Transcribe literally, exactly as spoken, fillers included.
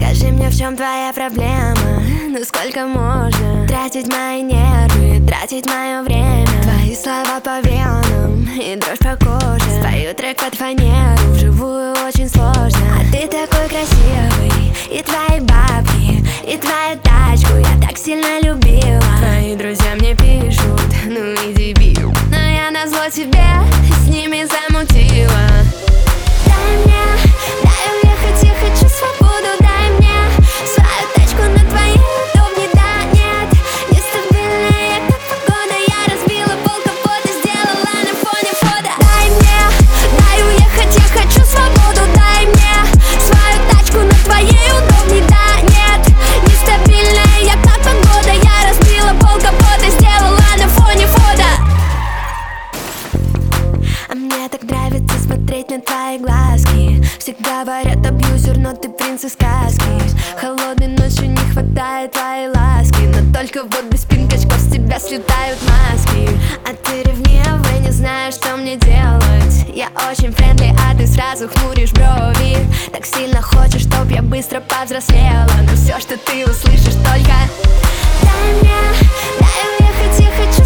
Скажи мне, в чем твоя проблема? Ну сколько можно тратить мои нервы, тратить мое время? Твои слова по венам и дрожь по коже. Спою трек под фанеру, вживую очень сложно. А ты такой красивый, и твои бабки, и твою тачку я так сильно любила. Твои друзья мне пишут, ну и дебил, но я назло тебе с ними замутила. Дай мне, дай уехать, я хочу свободу. Дай мне свою тачку на твоей удобней. Да нет, нестабильная я как погода. Я разбила пол капота, сделала на фоне фото. Дай мне, дай уехать, я хочу свободу. Дай мне свою тачку на твоей удобней. Да нет, нестабильная я как погода. Я разбила пол капота, сделала на фоне фото. А мне так нравится смотреть на твои глазки. Все говорят абьюзер, но ты принц из сказки. Холодной ночью не хватает твоей ласки, но только вот без пинкачков с тебя слетают маски. А ты ревнивый, не знаешь, что мне делать. Я очень френдли, а ты сразу хмуришь брови. Так сильно хочешь, чтоб я быстро повзрослела, но все, что ты услышишь, только дай мне, дай уехать, я хочу